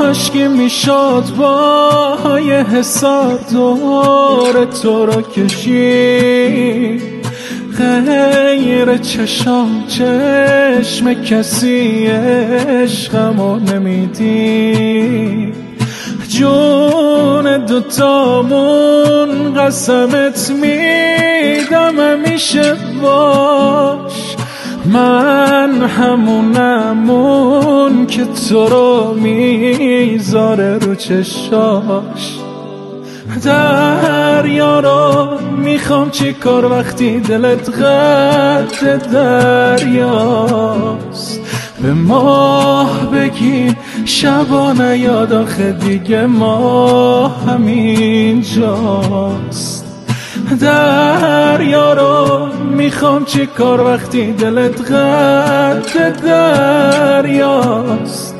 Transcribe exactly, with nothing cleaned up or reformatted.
کاشکی میشد با یه حسار دور تو رو کشی، غیر چشام چشم کسی عشقمو نمیدی. جون دوتامون قسمت میدم همیشه باش، من همونمون که تو رو میذاره رو چشاش. دریا رو میخوام چی کار وقتی دلت قد دریاست، به ماه بگی شبانه یاد آخه دیگه ما همین جاست. دریا رو میخوام چی کار وقتی دلت قد دریاست،